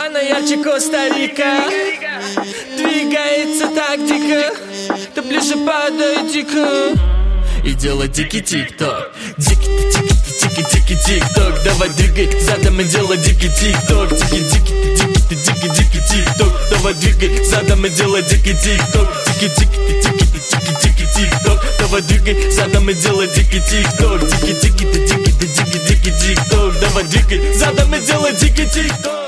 Она ярче Коста-Рика, двигается так дико, ты ближе подойди-ка и делай дикий тик-ток. Дикий тик-ток, давай двигай задом и делай дикий тик-ток. Дикий тик-ток, давай двигай задом и делай дикий тик-ток. Дикий тик-ток, давай двигай задом и делай дикий тик-ток. Дикий тик-ток, давай двигай задом и делай дикий тик-ток.